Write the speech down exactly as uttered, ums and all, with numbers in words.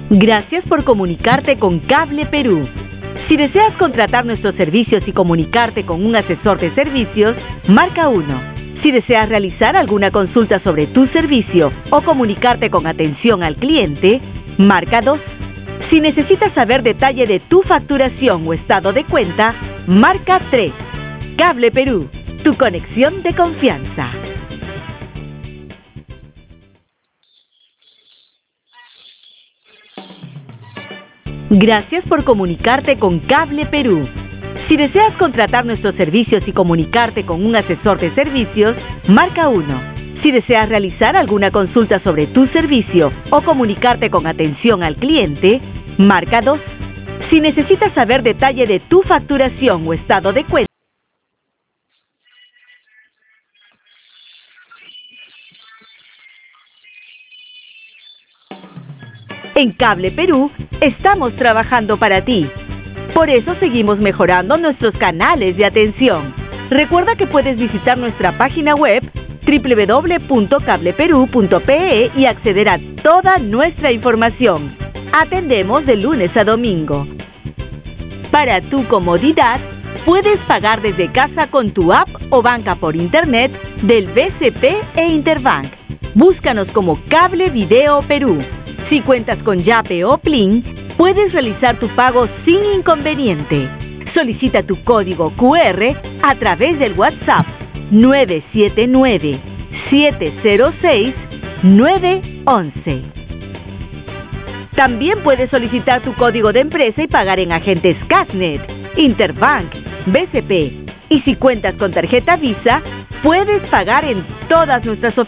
Gracias por comunicarte con Cable Perú. Si deseas contratar nuestros servicios y comunicarte con un asesor de servicios, marca uno. Si deseas realizar alguna consulta sobre tu servicio o comunicarte con atención al cliente, marca dos. Si necesitas saber detalle de tu facturación o estado de cuenta, marca tres. Cable Perú, tu conexión de confianza. Gracias por comunicarte con Cable Perú. Si deseas contratar nuestros servicios y comunicarte con un asesor de servicios, marca uno. Si deseas realizar alguna consulta sobre tu servicio o comunicarte con atención al cliente, marca dos. Si necesitas saber detalle de tu facturación o estado de cuenta, en Cable Perú estamos trabajando para ti. Por eso seguimos mejorando nuestros canales de atención. Recuerda que puedes visitar nuestra página web doble u doble u doble u punto cable perú punto pe e y acceder a toda nuestra información. Atendemos de lunes a domingo. Para tu comodidad, puedes pagar desde casa con tu app o banca por internet del B C P e Interbank. Búscanos como Cable Video Perú. Si cuentas con Yape o Plin, puedes realizar tu pago sin inconveniente. Solicita tu código cu erre a través del WhatsApp nueve siete nueve, siete cero seis, nueve once. También puedes solicitar tu código de empresa y pagar en agentes Casnet, Interbank, B C P. Y si cuentas con tarjeta Visa, puedes pagar en todas nuestras oficinas.